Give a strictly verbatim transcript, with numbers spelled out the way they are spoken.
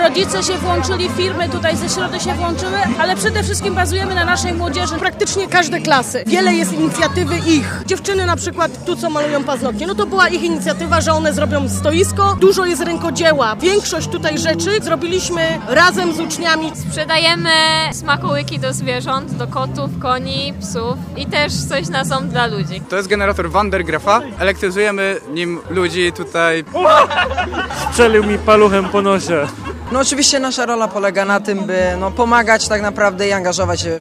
rodzice się włączyli, firmy tutaj ze środy się włączyły, ale przede wszystkim bazujemy na naszej młodzieży. Praktycznie każde klasy. Wiele jest inicjatywy ich. Dziewczyny na przykład tu, co malują paznokcie, no to była ich inicjatywa, że one zrobią stoisko. Dużo jest rękodzieła. Większość tutaj rzeczy zrobiliśmy razem z uczniami. Sprzedajemy smakołyki do zwierząt, do kotów, koni, psów i też coś na ząb dla ludzi. To jest generator Van der Graafa. Elektryzujemy nim ludzi tutaj. Strzelił mi paluchem po nosie. No oczywiście nasza rola polega na tym, by no, pomagać tak naprawdę i angażować się